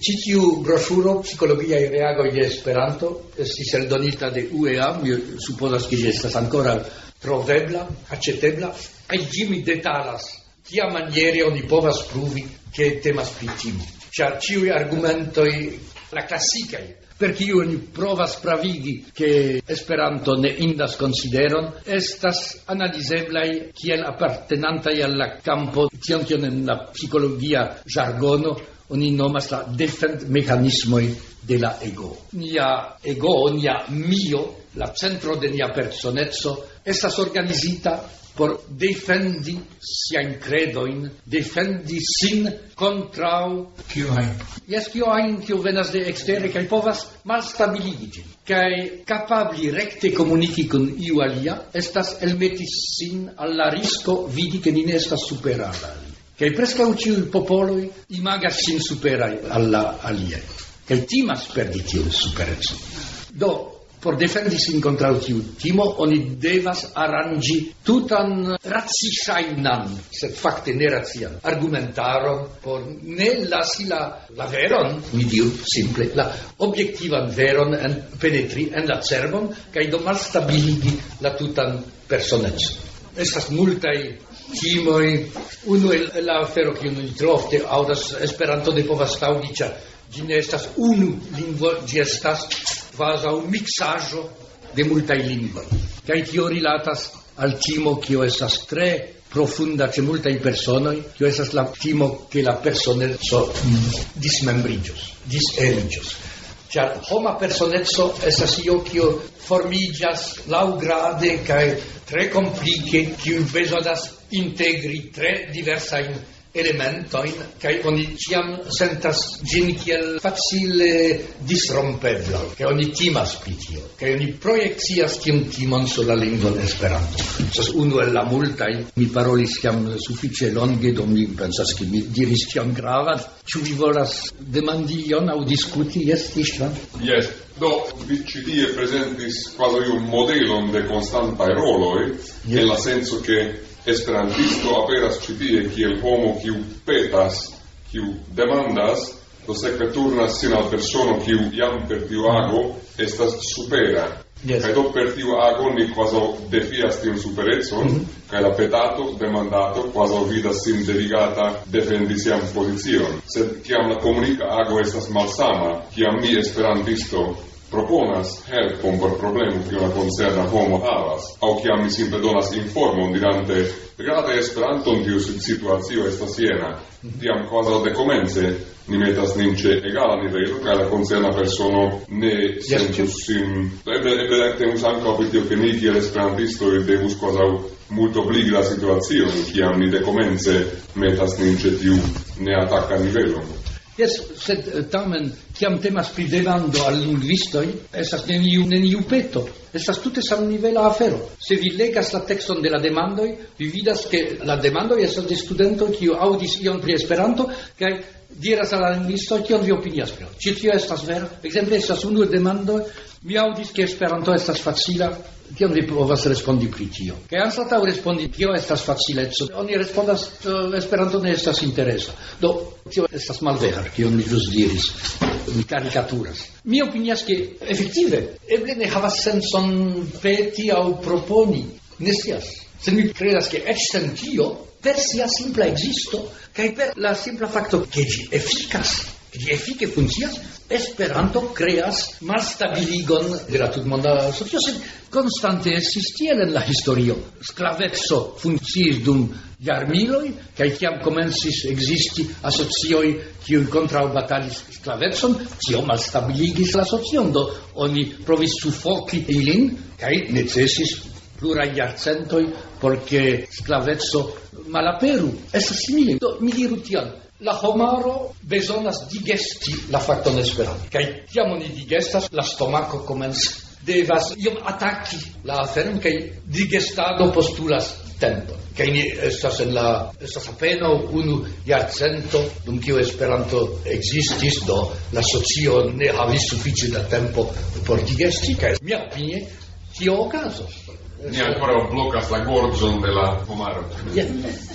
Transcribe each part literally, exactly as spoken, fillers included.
Ĉi tiu broŝuro Psikologiaj reagoj de Esperanto estis eldonita de U E A, mi supozas ke ĝi estas ankoraŭ trovebla, aĉetebla, kaj ĝi mi detalas kiamaniere oni povas pruvi ke temas pri timo. Ĉar ĉiuj argumentoj, la klasikaj, per kiu oni provas pravigi ke Esperanto ne indas konsideron, estas analizeblaj kiel apartenantaj al la kampo, tion kion en la psikologia ĝargono oni nomas la defend-mecanismoj de la ego. Nia ego, nia mio, la centro de nia personezzo, estas organizita por defendi siajn kredojn, defendi sin kontraŭ kio ajn. Jes, kio ajn, kio venas de ekstere kaj povas malstabiligi ĝin. Kaj kapabli rekte komuniki kun iu alia estas elmeti sin al la risko vidi ke ni ne estas supera al alia. Kaj preskaŭ ĉiuj popoloj imagas sin superaj al la aliaj. Kaj timas perdi tiun superecon. Do, por defendi sin kontraŭ tiu timo, oni devas aranĝi tutan raciŝajnan, sed fakte neracian, argumentaron por ne lasi la, la veron, mi diru simple, la objektivan veron en, penetri en la cerbon, kaj do malstabiligi la tutan personecon. Estas multaj timoj. Unu el la afero kiun oni tro ofte aŭdas, Esperanto ne povas taŭgi, ĉar ĝi ne estas unu lingvo, ĝi estas kvazaŭ miksaĵo de multaj lingvoj. Kaj tio rilatas al timo kio estas tre profunda ĉe multaj personoj, kio estas la timo ke la personeco dismembriĝos, diseliĝos. Ĉar homa personeco estas io kio formiĝas laŭgrade kaj tre komplike, kiu bezonas integri tre diversajn elementojn, kaj oni ĉiam sentas ĝin kiel facile disrompebla, kaj oni timas pri tio, kaj oni projekcias tiun timon sur la lingvon Esperanto. Estas unu el la multaj. Mi parolis jam sufiĉe longe, do mi pensas ke mi diris tion gravan. Ĉu vi volas demandi ion aŭ diskuti? Jes, Istvan? Jes. Do, vi ci tie presentis quasi un modelon de constantaj roloj, yes. En la senso che esperantisto aperas ci tie kiel homo kiu petas, kiu demandas, do sekve turnas sin al persono kiu jam per tiu ago estas supera. Yes. Kaj do per tiu ago ni quasi defias tiun superecon, mm-hmm. Kaj la petato, demandato, quasi vidas sin devigata defendi sian pozicion. Sed kiam la komunika ago estas malsama, kiam mi esperantisto proponas helpon por problemo kiu la koncerna homo havas, aŭ kiam mi simple donas informon dirante grave Esperanton tiu situacio estas jena, tiam kvazaŭ dekomence ni metas nin ĉe egala nivelo, kaj la koncerna persono ne sentus sin. Eble eble temus ankaŭ pri tio, ke ni kiel esperantistoj devus kvazaŭ multobligi la situacion, kiam ni dekomence metas nin ĉe tiu neataka nivelo. Yes, sed tamen, kiam temas pri demando al lingvistoj, estas neniu, neniu peto. Estas tute samnivela afero. Se vi legas la tekston de la demandoj, vi vidas ke la demandoj estas de studentoj kiu aŭdis ion pri Esperanto, kaj diras al la lingvistoj kion vi opinias pri. Ĉi tio estas vero. Ekzemple, estas unu demando, mi aŭdis ke Esperanto estas facila, kion vi povas respondi pri tio. Kaj anstataŭ respondi tio estas facileco, oni respondas Esperanto ne estas interesa. Do, tio estas malvera, kion mi ĵus diris. Mi karikaturas. Mi opinias ke efektive eble ne havas senson peti aŭ proponi. Ne scias. Sed mi kredas ke eĉ sen tio, per sia simpla ekzisto kaj per la simpla fakto ke ĝi efikas, ĝi efike funkcias, Esperanto kreas malstabiligon de la tutmonda socio, sed konstante estis tiel en la historio. Sklaveco funkciis dum jarmiloj, kaj kiam komencis ekzisti asocioj kiuj kontraŭbatalis sklavecon, tio malstabiligis la socion, do oni provis sufoki ilin, kaj necesis pluraj jarcentoj por ke sklaveco malaperu. Estas simile. Do mi diru tion. La homaro bezonas digesti la fakton Esperanto. Kaj kiam oni digestas, la stomako komencas devas iom ataki la aferon, kaj digestado postulas tempon. Kaj ni estas en la estas apenaŭ unu jarcento dum kiu Esperanto ekzistis, do la socio ne havis sufiĉe da tempo por digesti, kaj mia opinie tio okazos. Ni ancora bloccas la gorĝon de la homaro. Yeah.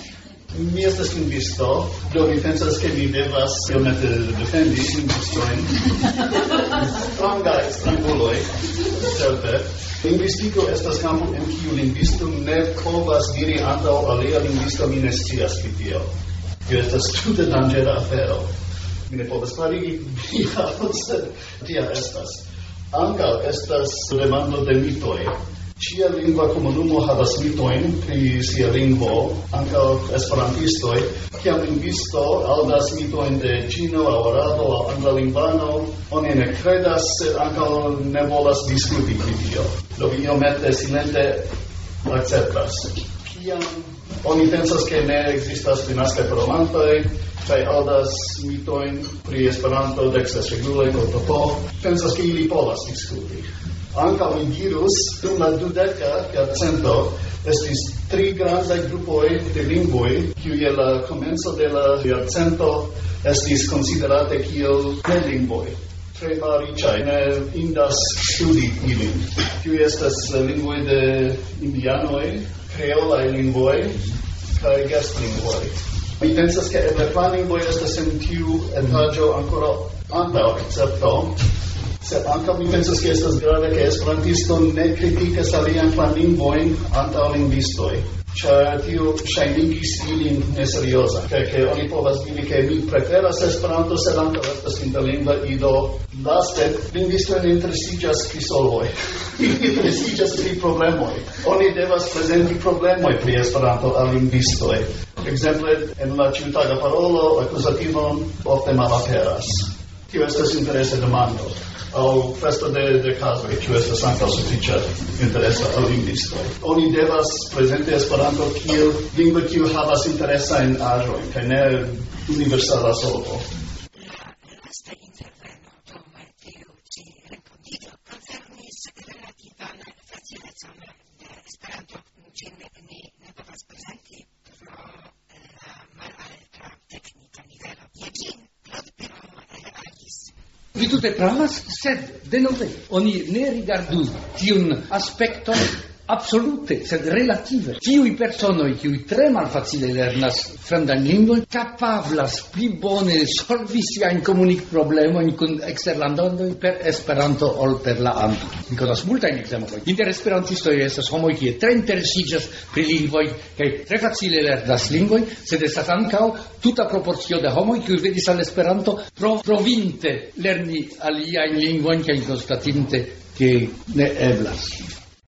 Mi estas lingvisto, do mi pensas che mi devas iomete defendi lingvistojn. Strangaj stranguloj, certe. Lingvistiko estas kampo en kiu lingvisto ne povas diri antaŭ alia lingvisto mi ne scias pri tio. Tio estas tute danĝera afero. Mi ne povas klarigi vian, sed tia estas. Ankaŭ estas demando de mitoj. Ĉia lingva komunumo havas mitojn pri sia lingvo, ankaŭ esperantistoj. Kiam lingvisto aŭdas mitojn de ĉino aŭ arabo aŭ anglalingvano, oni ne kredas, sed ankaŭ ne volas diskuti pri tio. Do vi iomete silente akceptas. Kiam oni pensas ke ne ekzistas denaskaj parolantoj, kaj aŭdas mitojn pri Esperanto deksas reguloj kontraŭ po, pensas ke ili povas diskuti. Ankaŭ mi dirus, dum la dudeka jarcento estis tri grandaj grupoj de lingvoj, kiuj je la komenco de la jarcento estis konsiderate kiel nelingvoj. Tre malriĉaj, ne indas studi ilin. Tiuj estas lingvoj de indianoj, kreolaj lingvoj kaj gestlingvoj. Mi pensas, ke eble planlingvoj estas en tiu etaĝo ankoraŭ antaŭ akcepto. Sed ankaŭ mi pensas, ke estas grave, ke esperantisto ne kritikas alian planlingvojn antaŭ lingvistoj, ĉar tio ŝajnigis ilin neserioza. Kaj ke oni povas diri, ke mi preferas Esperanto, sed ankaŭ estas interlingva ido. Laste, lingvistoj ne interesiĝas pri solvoj. Ili interesiĝas pri problemoj. Oni devas prezenti problemoj pri Esperanto al lingvistoj. Ekzemple, en la ĉiutaga parolo akuzativon ofte malaperas. Tio estas interesa demando. Au festo de, de casoj, ĉu estas ankaŭ sufiĉe interesa al lingvistoj. Oni devas prezenti Esperanto kiel lingvo kiu havas interesajn aĵojn kaj ne universala solvo. La lasta interveno dum tiu ĉi renkontiĝo koncernis relativan facilecon de Esperanto. Ĝin ni ne povas prezenti pro la malalta teknika nivelo. Je ĝin Claude Piron agis. Vi tute pravas, sed denove oni ne rigardu tiun aspekton absolute, sed relative. Tiuj personoj, kiuj tre malfacile lernas fremdan lingvon, kapablas pli bone solvi siajn komunikproblemojn kun eksterlandoj per Esperanto ol per la angla. Mi konas multajn ekzemplojn. Inter esperantistoj estas homoj, kiuj tre interesiĝas pri lingvoj kaj tre facile lernas lingvojn, sed estas ankaŭ tuta proporcio de homoj, kiuj venis al Esperanto pro provinte lerni aliajn lingvojn kaj konstatinte ke ne eblas.